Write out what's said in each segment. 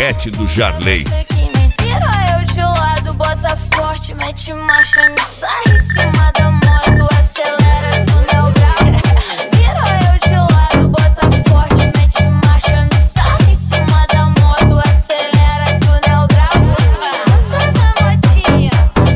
Charrete do Jarley. Vira eu de lado, bota forte, mete marcha, me sai em cima da moto, acelera, tu não é bravo. Vira eu de lado, bota forte, mete marcha, me sai em cima da moto, acelera, tu não é bravo. Eu sou da motinha,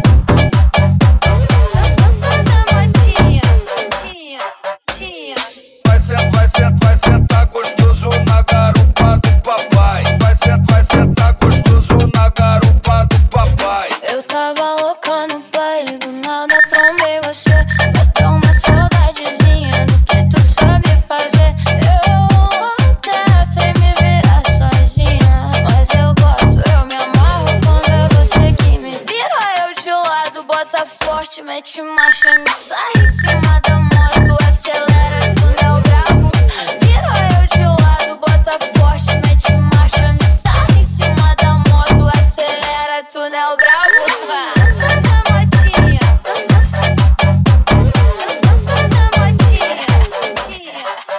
eu sou da motinha, tia. Vai sentar gostoso na garupa do papai. Vai sentar gostoso na garupa do papai. Eu tava louca no baile, do nada trombei você. Bateu uma saudadezinha do que tu sabe fazer. Eu até sei me virar sozinha, mas eu gosto, eu me amarro quando é você que me vira eu de lado, bota forte, mete marcha, me sai em cima da moto, acelera, tu não é brabo. Vira eu de lado, bota forte, mete marcha, me sai em cima da moto, acelera, tu não é brabo. Eu sou da motinha, eu sou da motinha,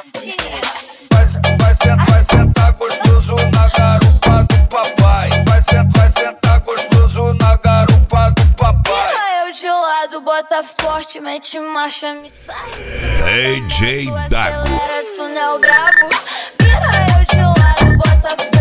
Vai sentar gostoso na garupa do papai. Vai sentar gostoso na garupa do papai. Vira eu de lado, bota forte, mete marcha, me sai em cima da DJ moto, Dago. acelera, tu não é brabo. Vira eu de lado, bota forte.